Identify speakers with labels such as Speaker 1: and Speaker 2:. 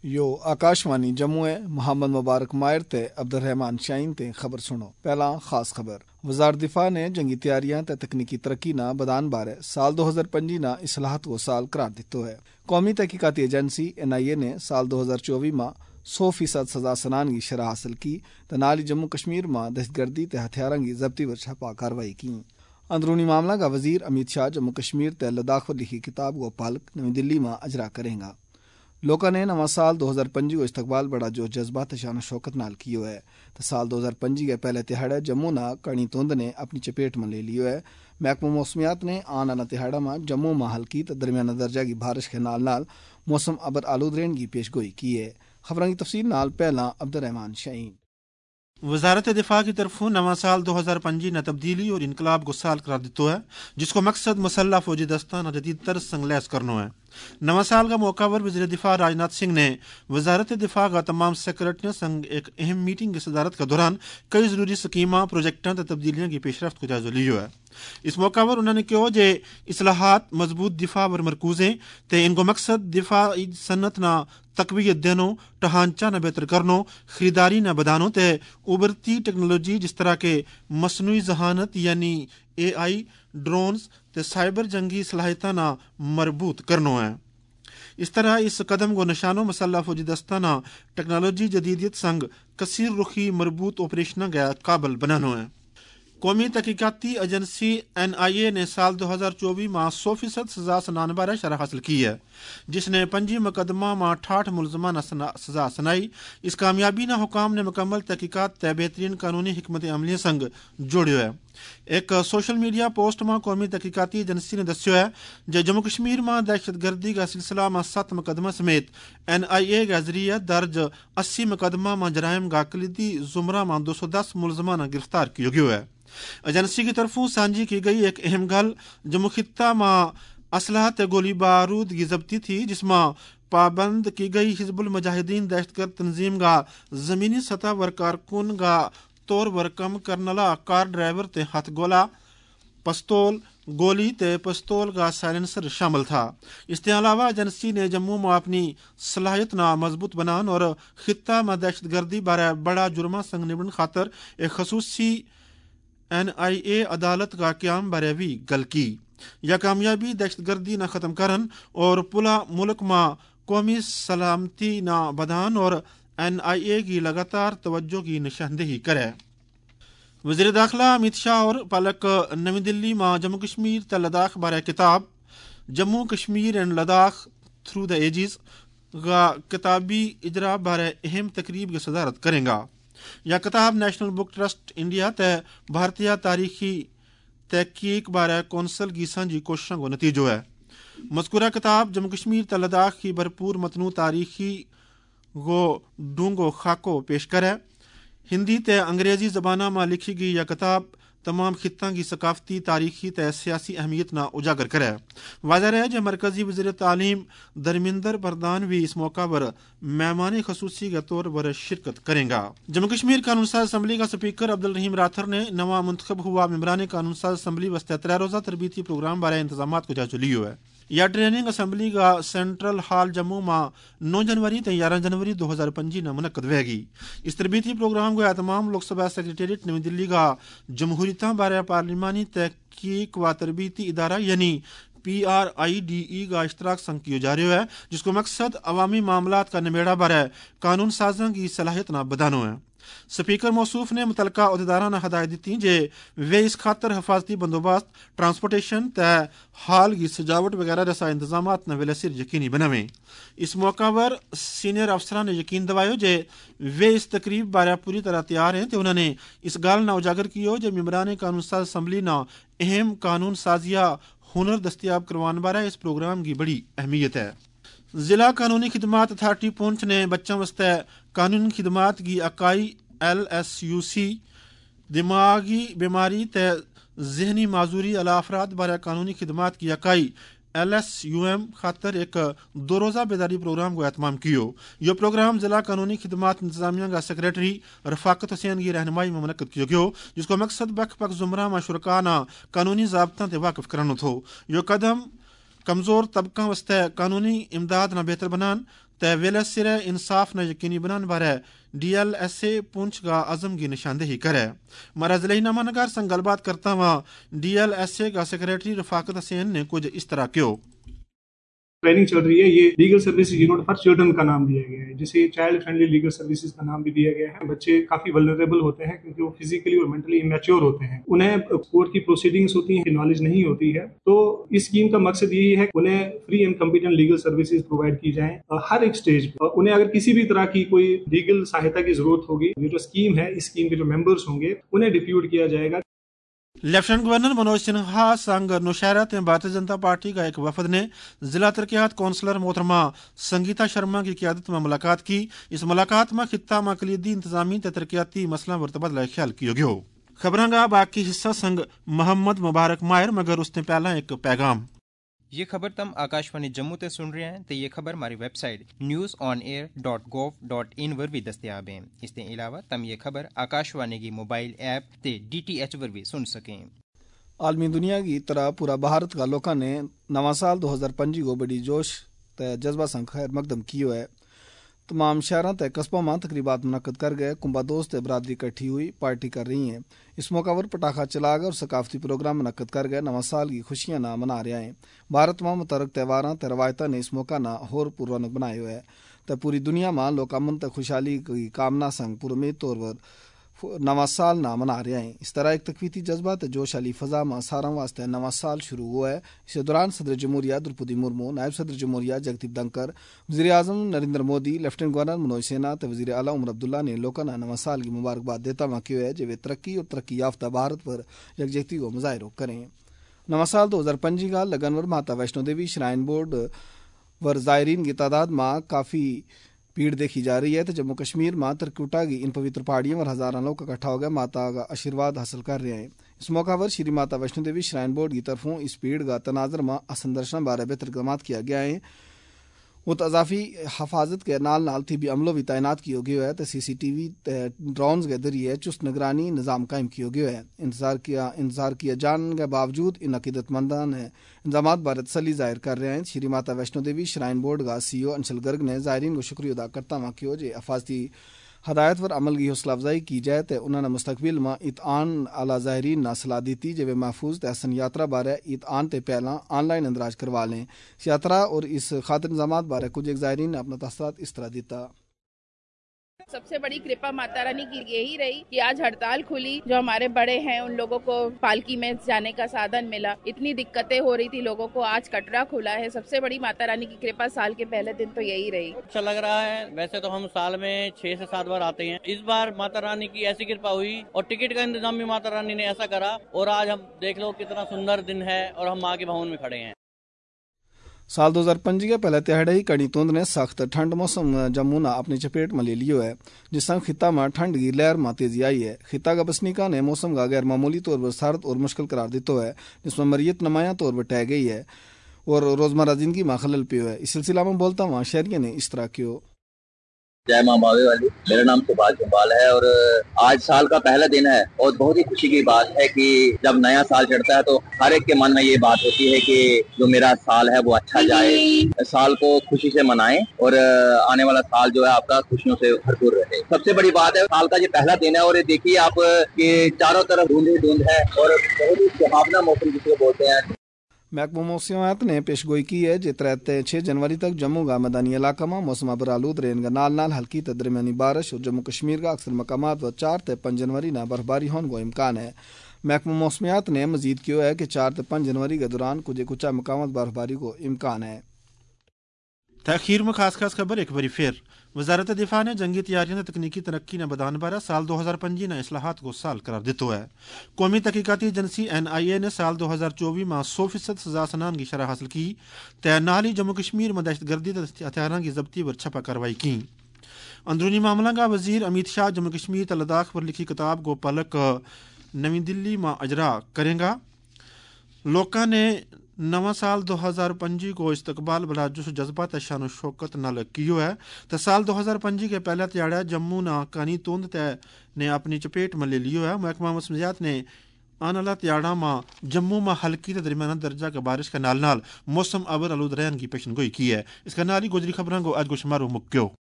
Speaker 1: You Akashvani Jammu ہے محمد مبارک مائر تے عبد الرحمان شاہین تے خبر سنو۔ پہلا خاص خبر، وزارت دفاع نے جنگی تیاریاں تے تکنیکی ترقی نہ بدان بارے سال 2025 نہ اصلاحات کو سال قرار دیتو ہے۔ قومی تحقیقاتی ایجنسی NIA نے سال 2024 ماہ 100% سزا سنان کی شرح حاصل کی تے نال ہی جموں کشمیر ماں دہشت گردی تے ہتھیاراں کی ضبطی ور چھاپا کاروائی کی۔ اندرونی معاملہ کا وزیر امت شاہ جموں کشمیر تے لداخ پر لکھی کتاب کو پالک نئی دلی میں اجرا کریں گا۔ لوکاں نے نواں سال 2025 کو استقبال بڑا جو جذبات شان و شوکت نال کیو ہے تو سال 2025 کے پہلے تہاڑے جموں نہ کڑی توند نے اپنی چپیٹ میں لے لیو ہے۔ محکمہ موسمیات نے آنا تہاڑا میں جموں میں ہلکی تو درمیانہ درجہ کی بارش کے نال موسم ابر آلود رہن کی پیش گوئی کی ہے۔ خبروں کی تفصیل نال پہلا عبد الرحمان شاہین۔
Speaker 2: وزارت دفاع کی طرف نواں سال 2025 نے تبدیلی اور انقلاب کو سال قرار دیتو ہے، جس کو مقصد مسلح فوجی دستہ نہ جدید تر سنگ لیس کرنا ہے۔ نواں سال کا موقع پر وزیر دفاع راجناتھ سنگھ نے وزارت دفاع کا تمام سیکرٹریوں سنگ ایک اہم میٹنگ کی صدارت کے دوران کئی ضروری سکیماں پروجیکٹوں تے تبدیلیاں کی پیش رفت کو جائزہ لیو ہے۔ اس موقع پر انہوں نے کہا کہ اصلاحات مضبوط دفاع پر مرکوز ہیں تے ان کو مقصد دفاعی صنعت نہ تقویت دینو، ٹھانچہ نہ بہتر کرنو، خریداری نہ بدانو تے ابھرتی ٹیکنالوجی جس طرح کے مصنوعی ذہانت یعنی AI، ڈرونز تے سائبر جنگی صلاحیتاں نہ مربوط کرنو ہے۔ اس طرح اس قدم کو نشانوں مسلح فوجی دستہ نہ ٹیکنالوجی جدیدیت سنگ کثیر رخی مربوط آپریشنوں کا قابل بنانو ہے۔ قومی تحقیقاتی ایجنسی NIA نے سال 2024 ماہ 100% سزا سنان بارے شرح حاصل کی ہے، جس نے 5 مقدمہ ماہ 68 ملزمہ نہ سزا سنائی۔ اس کامیابی نہ حکام نے مکمل تحقیقات تے بہترین قانونی حکمت عملی سنگ جوڑیو ہے۔ ایک سوشل میڈیا پوسٹ میں قومی تحقیقاتی ایجنسی نے دسیو ہے کہ جموں کشمیر میں دہشت گردی کا سلسلہ میں 7 مقدمہ سمیت NIA کے ذریعہ درج 80 مقدمہ میں جرائم کا کلیدی زمرہ میں 210 ملزمہ نہ گرفتار کیا گیا ہے۔ ایجنسی کی طرف سانجھی کی گئی ایک اہم گل جموں خطہ میں اسلحہ تے گولی بارود کی ضبطی تھی، جس میں پابند کی گئی حزب المجاہدین دہشت گرد تنظیم کا زمینی سطح ور کارکن کا طور ور کم کرنلا کار ڈرائیور تے ہاتھ گولا، پستول، گولی تے پستول کا سائلنسر شامل تھا۔ اس کے علاوہ ایجنسی نے جموں میں اپنی صلاحیت نہ مضبوط بنان اور خطہ میں دہشت گردی بارے بڑا جرمہ سنگ نبڑن خاطر ایک خصوصی NIA عدالت کا قیام بارے بھی گل کی۔ یہ کامیابی دہشت گردی نہ ختم کرن اور پورا ملک میں قومی سلامتی نہ بدان اور NIA کی لگاتار توجہ کی نشاندہی کرے۔ وزیر داخلہ امت شاہ اور پالک نئی دلی میں جموں کشمیر تے لداخ بارے کتاب Jammu Kashmir and Ladakh through the ages کا کتابی اجرا بارے اہم تقریب کی صدارت کریں گا۔ یہ کتاب نیشنل بک ٹرسٹ انڈیا تے بھارتیہ تاریخی تحقیق بارے کونسل کی سانجھی کوششوں کو نتیجہ ہے۔ مذکورہ کتاب جموں کشمیر تے لداخ کی بھرپور متنوع تاریخی گو ڈونگو خاکو پیش کرے۔ ہندی تے انگریزی زبانوں میں لکھی گئی یہ کتاب تمام خطوں کی ثقافتی، تاریخی تے سیاسی اہمیت نہ اجاگر کرے۔ واضح ہے کہ مرکزی وزیر تعلیم دھرمیندر پردھان بھی اس موقع پر مہمان خصوصی کے طور پر شرکت کریں گا۔ جموں کشمیر قانون ساز اسمبلی کا اسپیکر عبد الرحیم راتھر نے نواں منتخب ہوا ممبران قانون ساز اسمبلی واسطے 3 روزہ تربیتی پروگرام بارے انتظامات کو جائزہ لیو ہے۔ یہ ٹریننگ اسمبلی کا سینٹرل ہال جموں میں 9 جنوری تے 11 جنوری 2025 میں منعقد ہوئے گی۔ اس تربیتی پروگرام کو تمام لوک سبھا سیکریٹریٹ نئی دلی کا جمہوریتوں بارے پارلیمانی تحقیق و تربیتی ادارہ یعنی PRIDE کا اشتراک سنگ کیا جا رہا ہے، جس کو مقصد عوامی معاملات کا نبیڑا بارے قانون سازوں کی صلاحیت نہ بدانو ہے۔ سپیکر موصوف نے متعلقہ عہدیداراں نے ہدایت دیتی کہ وہ اس خاطر حفاظتی بندوبست، ٹرانسپورٹیشن تے ہال کی سجاوٹ وغیرہ جیسا انتظامات نہ ویلسر یقینی بناویں۔ اس موقع پر سینئر افسران نے یقین دوایا کہ وہ اس تقریب بارے پوری طرح تیار ہیں۔ تو انہوں نے اس گال نہ اجاگر کیا کہ ممبران قانون ساز اسمبلی نہ اہم قانون سازیہ ہنر دستیاب کروان بارے اس پروگرام کی بڑی اہمیت ہے۔ ضلع قانونی خدمات اتھارٹی پونچھ نے بچوں واسطے قانونی خدمات کی اکائی LSUC دماغی بیماری تے ذہنی معذوری علی افراد بارے قانونی خدمات کی اکائی LSUM خاطر ایک 2 روزہ بیداری پروگرام کو اہتمام کیو۔ یہ پروگرام ضلع قانونی خدمات انتظامیہ کا سیکریٹری رفاقت حسین کی رہنمائی میں منعقد کیا گیا، جس کو مقصد بک بک زمرہ میں شرکانہ قانونی ضابطوں سے واقف کرنا تھو۔ یہ قدم کمزور طبقوں واسطے قانونی امداد نہ بہتر بنان تے ویلے سرے انصاف نہ یقینی بنان بارے DLSA پونچھ کا عزم کی نشاندہی کرے. مرض لہی نامہ نگار سنگ گل بات کرتا ہوا DLSA کا سیکریٹری رفاقت حسین نے کچھ اس طرح کیوں.
Speaker 3: ٹریننگ چل رہی ہے. یہ legal services unit for children کا نام دیا گیا ہے, جسے چائلڈ فرینڈلی لیگل سروسز کا نام بھی دیا گیا ہے. بچے کافی ولنریبل ہوتے ہیں کیونکہ وہ فزیکلی اور مینٹلی امیچور ہوتے ہیں. انہیں کورٹ کی پروسیڈنگز ہوتی ہیں, نالج نہیں ہوتی ہے. تو اس اسکیم کا مقصد یہی ہے کہ انہیں free and competent legal services provide کی جائیں ہر ایک سٹیج پہ. انہیں اگر کسی بھی طرح کی کوئی لیگل سہایتا کی ضرورت ہوگی, یہ جو اسکیم ہے, اس اسکیم کے جو ممبرس ہوں گے انہیں ڈپیوٹ کیا جائے گا.
Speaker 2: لیفٹیننٹ گورنر منوج سنہا سنگ نوشہرہ بھارتیہ جنتا پارٹی کا ایک وفد نے ضلع ترقیات کونسلر محترمہ سنگیتا شرما کی قیادت میں ملاقات کی. اس ملاقات میں خطہ میں کلیدی انتظامی ترقیاتی مسئلہ پر تبادلہ خیال کیا گیا. خبراں کا باقی حصہ سنگ محمد مبارک ماہر, مگر اس نے پہلا ایک پیغام.
Speaker 4: یہ خبر تم آکاشوانی جموں تے سن رہے ہیں تے یہ خبر ہماری ویب سائٹ news.on-air.gov.in ور بھی دستیاب ہیں. اس کے علاوہ تم یہ خبر آکاشوانی کی موبائل ایپ تے DTH ور بھی سن سکیں.
Speaker 1: عالمی دنیا کی طرح پورا بھارت کا لوکاں نے نواں سال 2025 کو بڑی جوش تے جذبہ سنگ خیر مقدم کیو ہے. تمام شہراں تے قصبوں میں تقریبات منعقد کر گئے. کنبہ دوست برادری اکٹھی ہوئی پارٹی کر رہی ہیں. اس موقع پر پٹاخہ چلا گئے اور ثقافتی پروگرام منعقد کر گئے. نواں سال کی خوشیاں نہ منا رہے ہیں. بھارت میں متعلق تہواراں تے روایتاں نے اس موقع نہ ہور پر رونق بنائے ہوئے ہے. تے پوری دنیا میں لوگ امن تے خوشحالی کی کامنا سنگ پر امید طور پر نواں سال نہ منا رہے ہیں. اس طرح ایک تقویتی جذبہ تے جوش علی فضا میں ساراں واسطے نواں سال شروع ہوا ہے. اس دوران صدر جمہوریہ درپدی مرمو, نائب صدر جمہوریہ جگدیپ دھنکر, وزیر اعظم نریندر مودی, لیفٹیننٹ گورنر منوج سنہا تے وزیر اعلیٰ عمر عبداللہ نے لوگوں نے نواں سال کی مبارکباد دیتا ہوا کیوں ہے جو ترقی اور ترقی یافتہ بھارت پر یکجہتی کو مظاہرہ کریں. نواں سال 2025 کا لگن ور ماتا ویشنو دیوی شرائن بورڈ ور زائرین کی تعداد میں کافی بھیڑ دیکھی جا رہی ہے. تو جموں کشمیر میں ترکوٹا کی ان پوتر پہاڑیوں پر ہزاروں لوگ اکٹھا ہو گئے ماتا کا آشیرواد حاصل کر رہے ہیں. اس موقع پر شری ماتا ویشنو دیوی شرائن بورڈ کی طرفوں اس بھیڑ کا تناظر میں اصل درشن بارے بہتر اقدامات کیا گیا ہے. وہ اضافی حفاظت کے نال نال طبی عملوں بھی تعینات کیا گیا ہے. تو CCTV ڈرونز کے ذریعے چست نگرانی نظام قائم کیا گیا ہے. انتظار کیا جان کے باوجود ان عقیدت مندان انتظامات بارے تسلی ظاہر کر رہے ہیں. شری ماتا ویشنو دیوی شرائن بورڈ کا CEO انشل گرگ نے زائرین کو شکریہ ادا کرتا ہوا کہ جو حفاظتی ہدایت پر عمل کی حوصلہ افزائی کی جائے تو انہوں نے مستقبل میں اطعان اعلیٰ زائرین نہ صلاح دیتی جو محفوظ تحسن یاترا بارے اطعان تے پہلا آن لائن اندراج کروا لیں. یاترا اور اس خاطر انتظامات بارے کچھ ایک زائرین نے اپنا تاثرات اس طرح دیتا.
Speaker 5: سب سے بڑی کرپا ماتا رانی کی یہی رہی کہ آج ہڑتال کھلی, جو ہمارے بڑے ہیں ان لوگوں کو پالکی میں جانے کا سادھن ملا. اتنی دقتیں ہو رہی تھی لوگوں کو, آج کٹرا کھلا ہے. سب سے بڑی ماتا رانی کی کرپا سال کے پہلے دن تو یہی رہی.
Speaker 6: اچھا لگ رہا ہے. ویسے تو ہم سال میں 6 سے 7 بار آتے ہیں. اس بار ماتا رانی کی ایسی کرپا ہوئی اور ٹکٹ کا انتظام بھی ماتا رانی نے ایسا کرا, اور آج ہم دیکھ لو کتنا سندر دن ہے اور ہم ماں کے بھون میں کھڑے ہیں.
Speaker 1: سال 2025 کے پہلے تہاڑے ہی کڑی توند نے سخت ٹھنڈ موسم جموں نہ اپنی چپیٹ میں لے لیو ہے, جس سے خطہ میں ٹھنڈ کی لہر میں تیزی آئی ہے. خطہ کا بسنیکا نے موسم کا غیر معمولی طور پر سرد اور مشکل قرار دیتا ہے, جس میں مریت نمایاں طور پر ٹہ گئی ہے اور روزمرہ زندگی میں خلل پیو ہے. اس سلسلہ میں بولتا ہوں شہریوں نے اس طرح کیوں.
Speaker 7: جے ماں باوے والی, میرا نام سبھاش جمبال ہے اور آج سال کا پہلا دن ہے اور بہت ہی خوشی کی بات ہے کہ جب نیا سال چڑھتا ہے تو ہر ایک کے من میں یہ بات ہوتی ہے کہ جو میرا سال ہے وہ اچھا جائے, سال کو خوشی سے منائیں اور آنے والا سال جو ہے آپ کا خوشیوں سے بھرپور رہے. سب سے بڑی بات ہے سال کا یہ پہلا دن ہے اور دیکھیے آپ کہ چاروں طرف دھند ہی دھند ہے اور بہت ہی سہاونا موسم جس کو بولتے ہیں.
Speaker 1: محکمہ موسمیات نے پیش گوئی کی ہے کہ 6 جنوری تک جموں کا میدانی علاقہ میں موسم برآلود رہن گا, نال نال ہلکی تے درمیانی بارش, اور جموں کشمیر کا اکثر مقامات و 4 تے 5 جنوری نہ برفباری ہونے کا امکان ہے. محکمہ موسمیات نے مزید کیا ہے کہ 4 تے 5 جنوری کے دوران کچھ مقامات برفباری کو امکان ہے.
Speaker 2: تاخیر میں خاص خبر ایک باری پھر. وزارت دفاع نے جنگی تیاریاں نے تکنیکی ترقی نے بدان بارہ سال 2025 نے اصلاحات کو سال قرار دیتا ہے. قومی تحقیقاتی ایجنسی NIA نے سال 2024 میں 100% سزا سنان کی شرح حاصل کی. نال ہی جموں کشمیر میں دہشت گردی ہتھیاروں کی ضبطی پر چھپا کارروائی کی. اندرونی معاملہ کا وزیر امیت شاہ جموں کشمیر تے لداخ پر لکھی کتاب کو پلک نئی دلی میں اجرا کرے گا. لوکاں نے نواں سال 2025 کو استقبال بلا جوش جذبات شان و شوکت نال کیو ہے. تو سال 2025 کے پہلا تیاڑا جموں نہ کانی توند نے اپنی چپیٹ میں لے لیو ہے. محکمہ موسمیات نے آنالا تیاڑا ماں جموں میں ہلکی تے درمیانہ درجہ کے بارش کا نال موسم ابر آلود رہن کی پیشن گوئی کی ہے. اس کا نالی گزری خبروں کو آج کو شمارو مکیو.